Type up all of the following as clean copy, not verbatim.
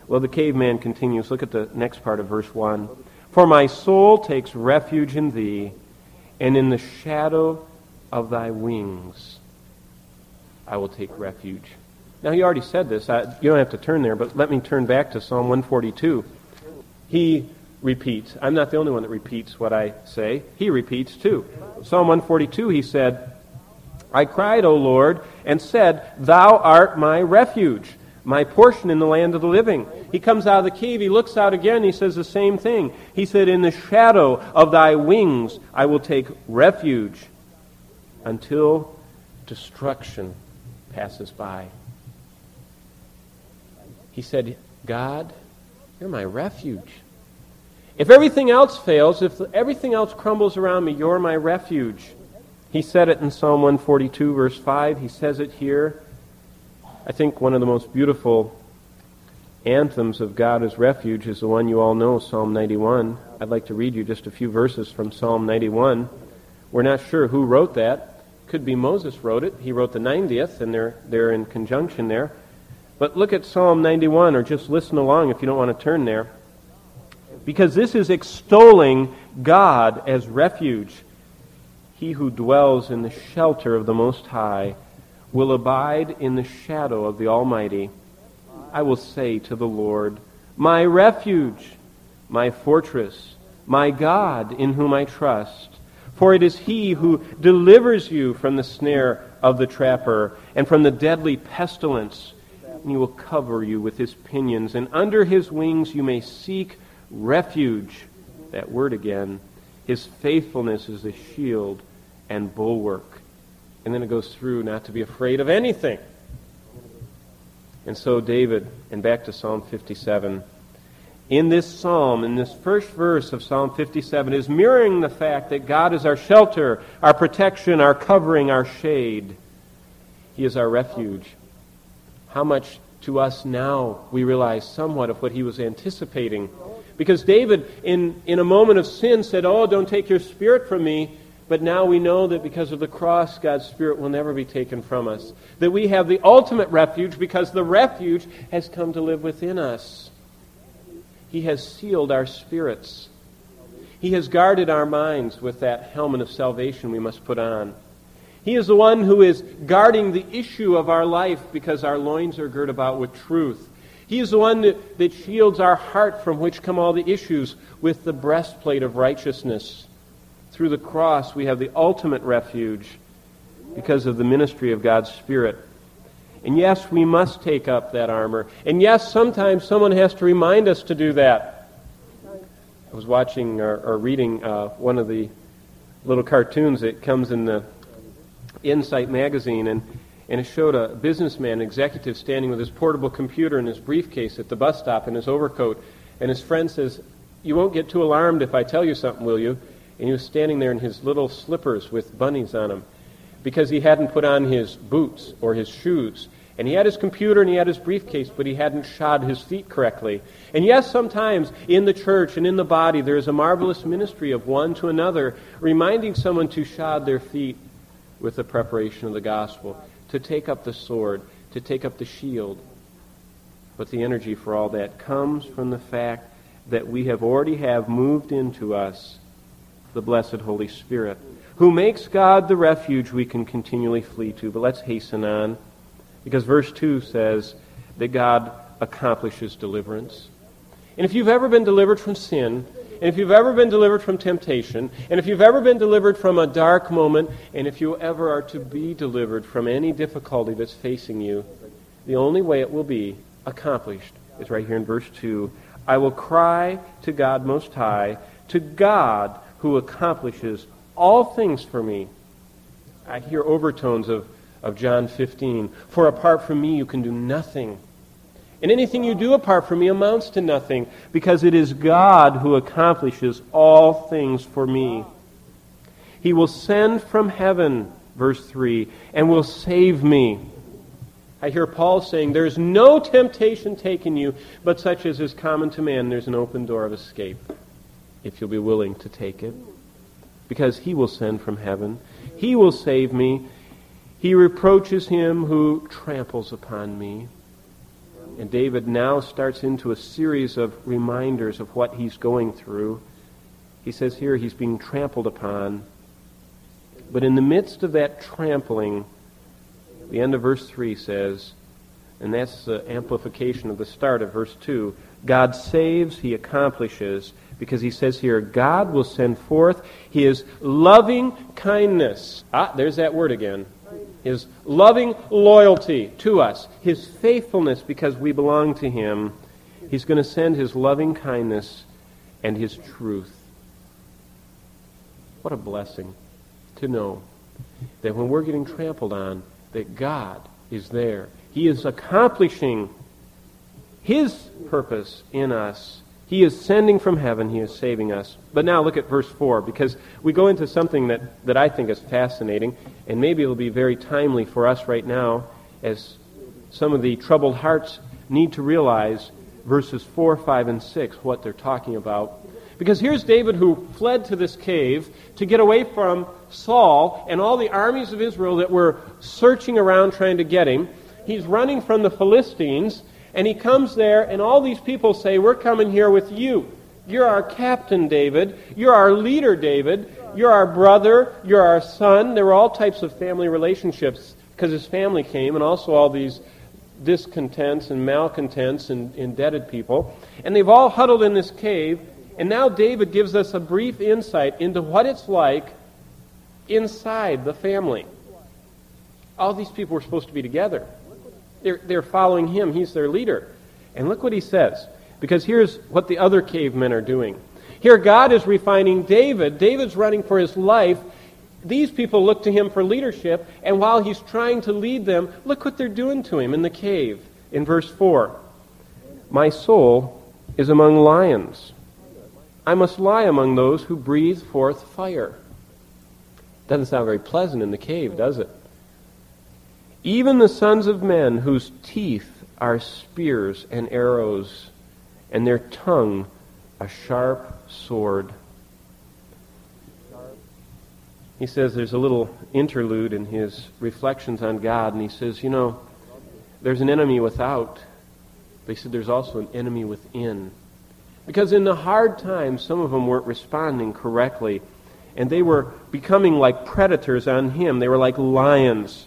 Well, the caveman continues. Look at the next part of verse 1. For my soul takes refuge in thee, and in the shadow of thy wings I will take refuge. Now, he already said this. You don't have to turn there, but let me turn back to Psalm 142. He repeats. I'm not the only one that repeats what I say. He repeats too. Psalm 142, he said, I cried, O Lord, and said, Thou art my refuge, my portion in the land of the living. He comes out of the cave, he looks out again, he says the same thing. He said, In the shadow of thy wings I will take refuge until destruction passes by. He said, God, you're my refuge. If everything else fails, if everything else crumbles around me, you're my refuge. He said it in Psalm 142, verse 5. He says it here. I think one of the most beautiful anthems of God as refuge is the one you all know, Psalm 91. I'd like to read you just a few verses from Psalm 91. We're not sure who wrote that. Could be Moses wrote it. He wrote the 90th, and they're in conjunction there. But look at Psalm 91, or just listen along if you don't want to turn there. Because this is extolling God as refuge. He who dwells in the shelter of the Most High will abide in the shadow of the Almighty. I will say to the Lord, my refuge, my fortress, my God in whom I trust. For it is He who delivers you from the snare of the trapper and from the deadly pestilence. And He will cover you with His pinions, and under His wings you may seek refuge. That word again. His faithfulness is a shield and bulwark. And then it goes through not to be afraid of anything. And so David, and back to Psalm 57, in this psalm, in this first verse of Psalm 57, is mirroring the fact that God is our shelter, our protection, our covering, our shade. He is our refuge. How much to us now we realize somewhat of what he was anticipating. Because David, in a moment of sin, said, oh, don't take your spirit from me. But now we know that because of the cross, God's Spirit will never be taken from us. That we have the ultimate refuge because the refuge has come to live within us. He has sealed our spirits. He has guarded our minds with that helmet of salvation we must put on. He is the one who is guarding the issue of our life because our loins are girt about with truth. He is the one that shields our heart from which come all the issues with the breastplate of righteousness. Through the cross, we have the ultimate refuge because of the ministry of God's Spirit. And yes, we must take up that armor. And yes, sometimes someone has to remind us to do that. I was watching or reading one of the little cartoons that comes in the Insight magazine, and it showed a businessman, executive, standing with his portable computer and his briefcase at the bus stop in his overcoat. And his friend says, you won't get too alarmed if I tell you something, will you? And he was standing there in his little slippers with bunnies on them because he hadn't put on his boots or his shoes. And he had his computer and he had his briefcase, but he hadn't shod his feet correctly. And yes, sometimes in the church and in the body there is a marvelous ministry of one to another, reminding someone to shod their feet with the preparation of the gospel, to take up the sword, to take up the shield. But the energy for all that comes from the fact that we have already moved into us the blessed Holy Spirit, who makes God the refuge we can continually flee to. But let's hasten on, because verse 2 says that God accomplishes deliverance. And if you've ever been delivered from sin, and if you've ever been delivered from temptation, and if you've ever been delivered from a dark moment, and if you ever are to be delivered from any difficulty that's facing you, the only way it will be accomplished is right here in verse 2. I will cry to God Most High, to God who accomplishes all things for me. I hear overtones of John 15. For apart from me you can do nothing. And anything you do apart from me amounts to nothing, because it is God who accomplishes all things for me. He will send from heaven, verse 3, and will save me. I hear Paul saying, there's no temptation taken you, but such as is common to man. There's an open door of escape, if you'll be willing to take it. Because He will send from heaven. He will save me. He reproaches him who tramples upon me. And David now starts into a series of reminders of what he's going through. He says here he's being trampled upon. But in the midst of that trampling, the end of verse 3 says, and that's the amplification of the start of verse 2, God saves, he accomplishes, because he says here, God will send forth his loving kindness. There's that word again. His loving loyalty to us, his faithfulness because we belong to him. He's going to send his loving kindness and his truth. What a blessing to know that when we're getting trampled on, that God is there. He is accomplishing his purpose in us. He is sending from heaven. He is saving us. But now look at verse 4, because we go into something that I think is fascinating, and maybe it'll be very timely for us right now as some of the troubled hearts need to realize verses 4, 5, and 6, what they're talking about. Because here's David who fled to this cave to get away from Saul and all the armies of Israel that were searching around trying to get him. He's running from the Philistines, and he comes there, and all these people say, we're coming here with you. You're our captain, David. You're our leader, David. You're our brother. You're our son. There were all types of family relationships because his family came, and also all these discontents and malcontents and indebted people. And they've all huddled in this cave, and now David gives us a brief insight into what it's like inside the family. All these people were supposed to be together. They're following him. He's their leader. And look what he says. Because here's what the other cavemen are doing. Here God is refining David. David's running for his life. These people look to him for leadership. And while he's trying to lead them, look what they're doing to him in the cave. In verse 4. My soul is among lions. I must lie among those who breathe forth fire. Doesn't sound very pleasant in the cave, does it? Even the sons of men whose teeth are spears and arrows, and their tongue a sharp sword. He says there's a little interlude in his reflections on God, and he says, there's an enemy without, but he said there's also an enemy within. Because in the hard times, some of them weren't responding correctly, and they were becoming like predators on him. They were like lions.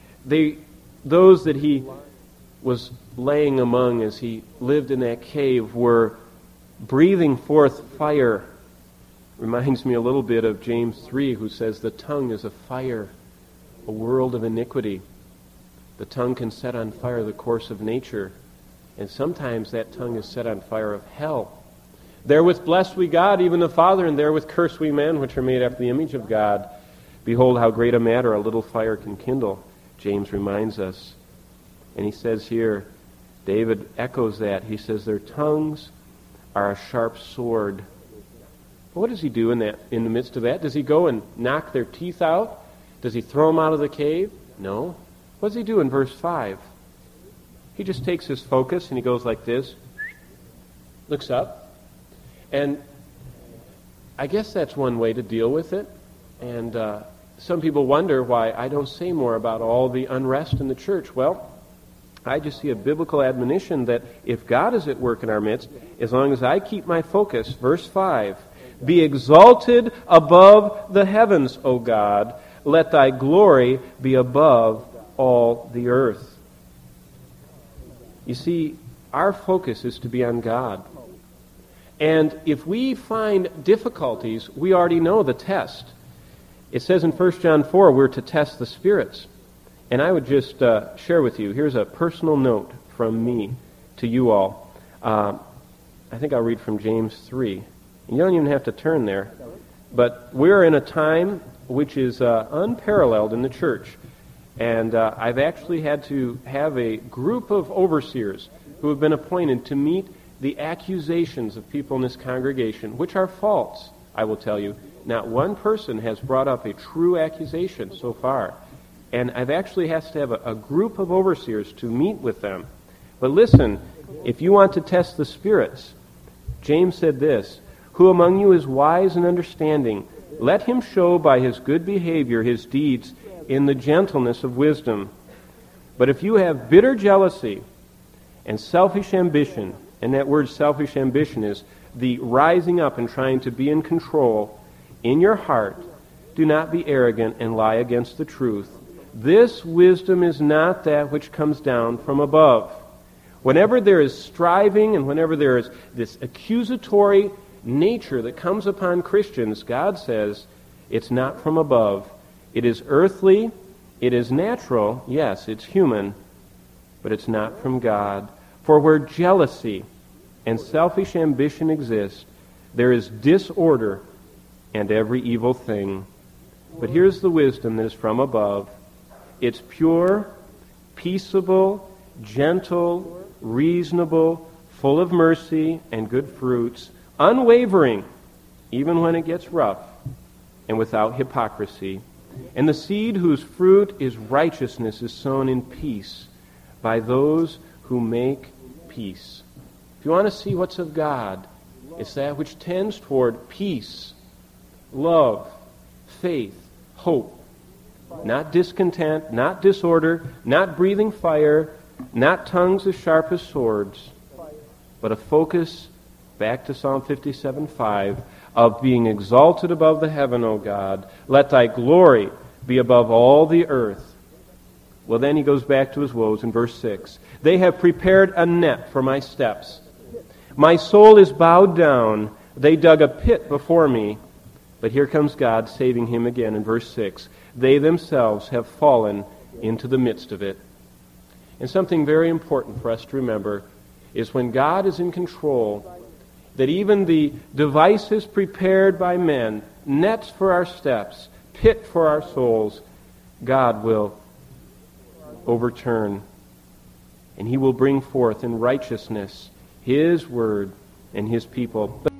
Those that he was laying among as he lived in that cave were breathing forth fire. Reminds me a little bit of James 3, who says the tongue is a fire, a world of iniquity. The tongue can set on fire the course of nature, and sometimes that tongue is set on fire of hell. Therewith bless we God, even the Father, and therewith curse we men, which are made after the image of God. Behold, how great a matter a little fire can kindle. James reminds us. And he says here, David echoes that. He says their tongues are a sharp sword. But what does he do in the midst of that? Does he go and knock their teeth out? Does he throw them out of the cave? No. What does he do in verse 5? He just takes his focus and he goes like this, looks up, and I guess that's one way to deal with it. And some people wonder why I don't say more about all the unrest in the church. Well, I just see a biblical admonition that if God is at work in our midst, as long as I keep my focus, verse 5, be exalted above the heavens, O God. Let thy glory be above all the earth. You see, our focus is to be on God. And if we find difficulties, we already know the test. It says in 1 John 4, we're to test the spirits. And I would just share with you, here's a personal note from me to you all. I think I'll read from James 3. You don't even have to turn there. But we're in a time which is unparalleled in the church. And I've actually had to have a group of overseers who have been appointed to meet the accusations of people in this congregation, which are false, I will tell you. Not one person has brought up a true accusation so far. And I've actually had to have a group of overseers to meet with them. But listen, if you want to test the spirits, James said this, who among you is wise and understanding? Let him show by his good behavior his deeds in the gentleness of wisdom. But if you have bitter jealousy And selfish ambition, and that word selfish ambition is the rising up and trying to be in control in your heart. Do not be arrogant and lie against the truth. This wisdom is not that which comes down from above. Whenever there is striving and whenever there is this accusatory nature that comes upon Christians, God says it's not from above. It is earthly, it is natural, yes, it's human, but it's not from God. For where jealousy and selfish ambition exist, there is disorder and every evil thing. But here's the wisdom that is from above. It's pure, peaceable, gentle, reasonable, full of mercy and good fruits, unwavering, even when it gets rough, and without hypocrisy. And the seed whose fruit is righteousness is sown in peace by those who make peace. If you want to see what's of God, it's that which tends toward peace, love, faith, hope. Not discontent, not disorder, not breathing fire, not tongues as sharp as swords, but a focus, back to Psalm 57:5, of being exalted above the heaven, O God. Let thy glory be above all the earth. Well, then he goes back to his woes in verse 6. They have prepared a net for my steps. My soul is bowed down. They dug a pit before me. But here comes God saving him again in verse 6. They themselves have fallen into the midst of it. And something very important for us to remember is when God is in control, that even the devices prepared by men, nets for our steps, pit for our souls, God will overturn. And he will bring forth in righteousness his word and his people.